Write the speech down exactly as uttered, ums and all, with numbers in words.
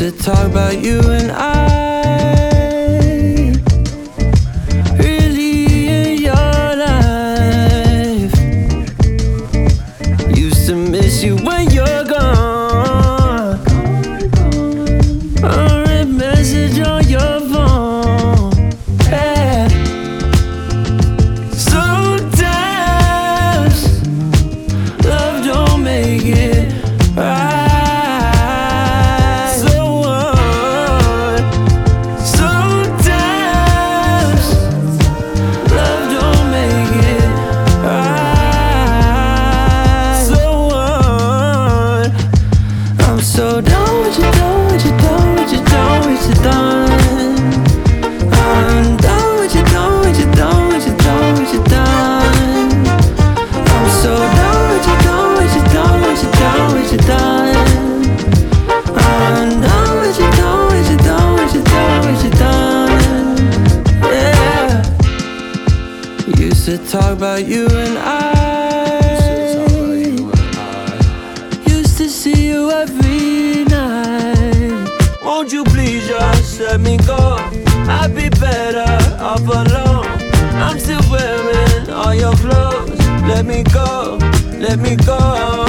to talk about you and I, really in your life. Used to miss you when you're gone. Unread message on your phone. Yeah. Sometimes love don't make it right. So done what you done, what you done, what you done, what you done. I'm done what you done, what you done, what you done, what you done. I'm so done what you done, what you done, what you done, what you done. I'm done what you done, what you done, what you done, what you done. Yeah. Used to talk about you and I. Used to see you every night. Won't you please just let me go? I'd be better off alone. I'm still wearing all your clothes. Let me go, let me go.